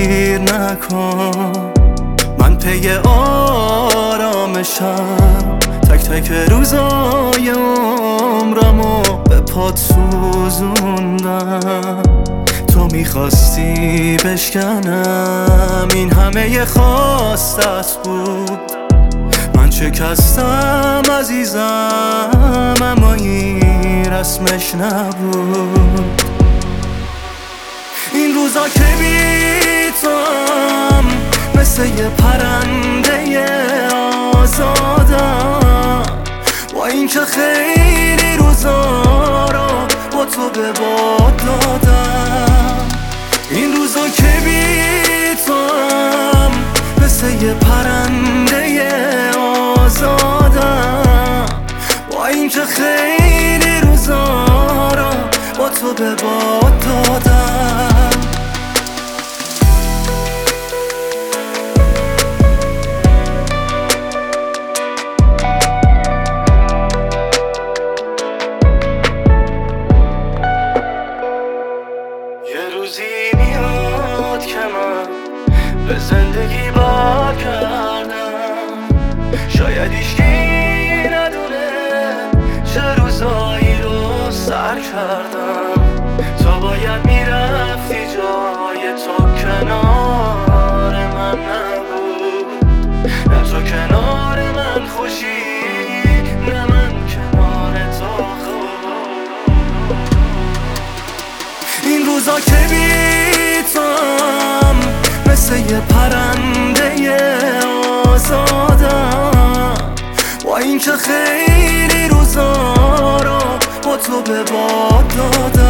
دیر نکن. من پی آرامشم، تک تک روزای عمرمو به پات سوزوندم. تو میخواستی بشکنم، این همه خواستت بود. من شکستم عزیزم، اما این رسمش نبود. این روزا که بی توام مثل یه پرنده آزادم، با این که خیلی روزا رو با تو به باد دادم. این روزا که بی توام مثل یه پرنده آزادم، با این که خیلی روزا رو با تو به باد دادم. یه روزی میاد که من به زندگی برگردم، شاید هیچکی ندونه چه روزایی رو سر کردم. تو باید میرفتی جای تو کنار من نبود، نه تو کنار من خوشی، نه من کنار تو خوب. این روزا که بی توام مثل یه پرنده آزادم، با این که خیلی روزا رو با تو به باد دادم.